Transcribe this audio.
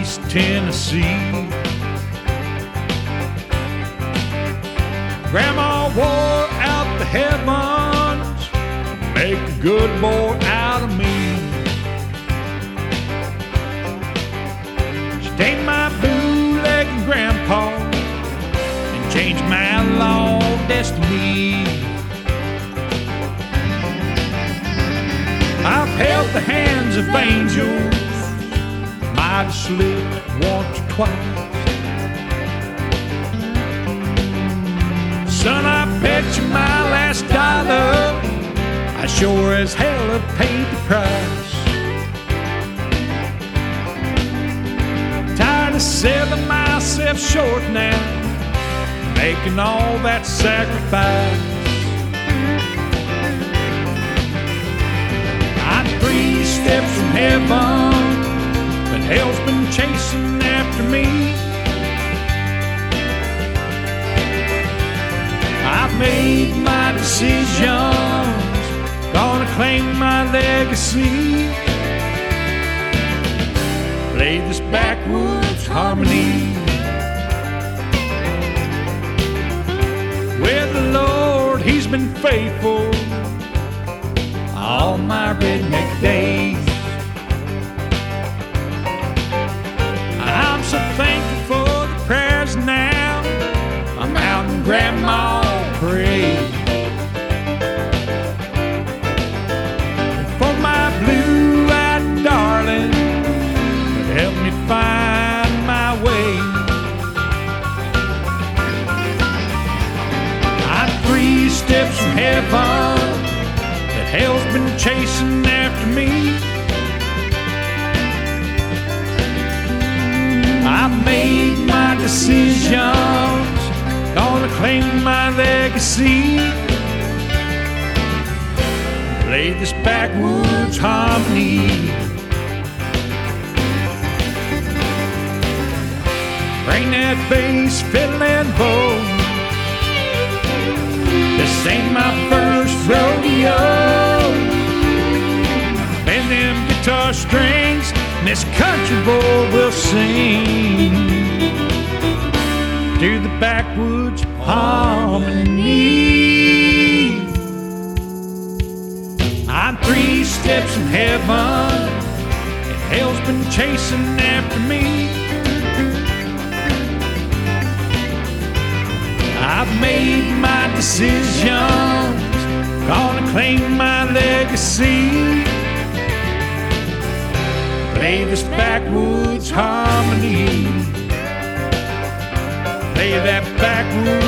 East Tennessee. Grandma wore out the heavens, make a good boy out of me. She tamed my bootlegged grandpa and changed my law destiny. I've held the hands of angels, might have slipped once or twice. Son, I bet you my last dollar I sure as hell have paid the price. Tired of selling myself short now, making all that sacrifice. I'm 3 steps from heaven, but hell's been chasing after me. I've made my decisions, gonna claim my legacy. Play this backwoods harmony. With the Lord, He's been faithful all my redneck days. I'm so thankful for the prayers now. I'm out in Grandma grave. And for my blue-eyed darling that helped me find my way. I'm 3 steps from heaven, that hell's been chasing after me. I've made my decisions, gonna claim my legacy. Play this backwoods harmony. Bring that bass, fiddle and bow. This ain't my first rodeo. Bend them guitar strings, and this country boy will sing to the backwoods harmony. I'm 3 steps from heaven, and hell's been chasing after me. I've made my decisions, gonna claim my legacy. Play this backwoods harmony. Play that backwoods